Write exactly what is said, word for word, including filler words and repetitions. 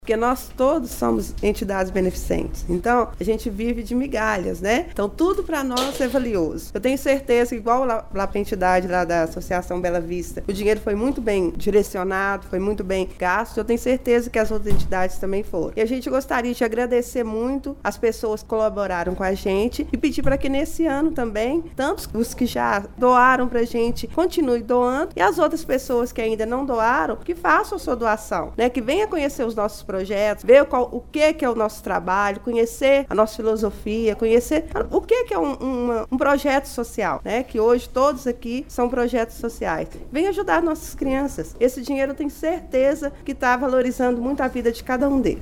Porque nós todos somos entidades beneficentes. Então, a gente vive de migalhas, né? Então, tudo para nós é valioso. Eu tenho certeza que, igual lá, lá para a entidade lá da Associação Bela Vista, o dinheiro foi muito bem direcionado, foi muito bem gasto. Eu tenho certeza que as outras entidades também foram. E a gente gostaria de agradecer muito as pessoas que colaboraram com a gente e pedir para que nesse ano também, tantos os que já doaram para a gente, continuem doando, e as outras pessoas que ainda não doaram, que façam a sua doação, né? Que venham conhecer os nossos projetos, ver qual, o que, que é o nosso trabalho, conhecer a nossa filosofia, conhecer o que, que é um, uma, um projeto social, né? Que hoje todos aqui são projetos sociais. Vem ajudar nossas crianças. Esse dinheiro eu tenho certeza que está valorizando muito a vida de cada um deles.